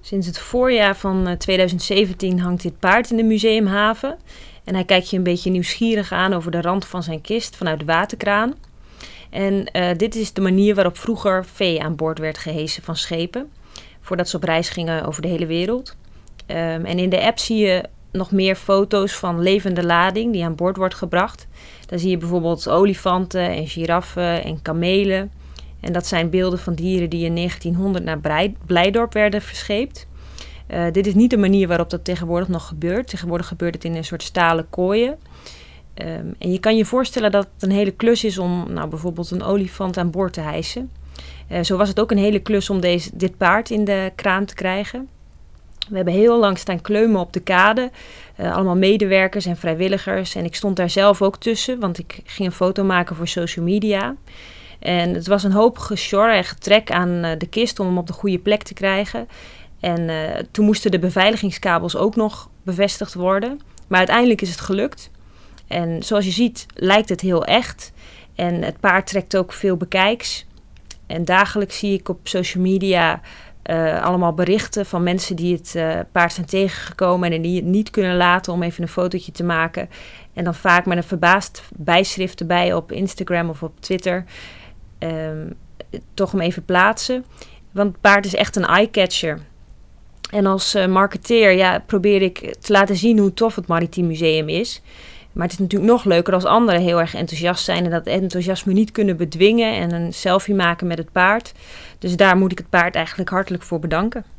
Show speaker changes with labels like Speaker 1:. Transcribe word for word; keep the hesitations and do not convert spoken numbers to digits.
Speaker 1: Sinds het voorjaar van twintig zeventien hangt dit paard in de museumhaven. En hij kijkt je een beetje nieuwsgierig aan over de rand van zijn kist vanuit de waterkraan. En uh, dit is de manier waarop vroeger vee aan boord werd gehesen van schepen, voordat ze op reis gingen over de hele wereld. Um, en in de app zie je nog meer foto's van levende lading die aan boord wordt gebracht. Daar zie je bijvoorbeeld olifanten en giraffen en kamelen. En dat zijn beelden van dieren die in negentienhonderd naar Blijdorp werden verscheept. Uh, dit is niet de manier waarop dat tegenwoordig nog gebeurt. Tegenwoordig gebeurt het in een soort stalen kooien. Um, en je kan je voorstellen dat het een hele klus is om nou, bijvoorbeeld een olifant aan boord te hijsen. Uh, zo was het ook een hele klus om deze, dit paard in de kraan te krijgen. We hebben heel lang staan kleumen op de kade. Uh, allemaal medewerkers en vrijwilligers. En ik stond daar zelf ook tussen, want ik ging een foto maken voor social media. En het was een hoop gesjor en getrek aan uh, de kist om hem op de goede plek te krijgen. En uh, toen moesten de beveiligingskabels ook nog bevestigd worden. Maar uiteindelijk is het gelukt. En zoals je ziet lijkt het heel echt. En het paard trekt ook veel bekijks. En dagelijks zie ik op social media uh, allemaal berichten van mensen die het uh, paard zijn tegengekomen en die het niet kunnen laten om even een fotootje te maken. En dan vaak met een verbaasd bijschrift erbij op Instagram of op Twitter. Um, toch hem even plaatsen. Want het paard is echt een eye-catcher. En als uh, marketeer ja, probeer ik te laten zien hoe tof het Maritiem Museum is. Maar het is natuurlijk nog leuker als anderen heel erg enthousiast zijn en dat enthousiasme niet kunnen bedwingen en een selfie maken met het paard. Dus daar moet ik het paard eigenlijk hartelijk voor bedanken.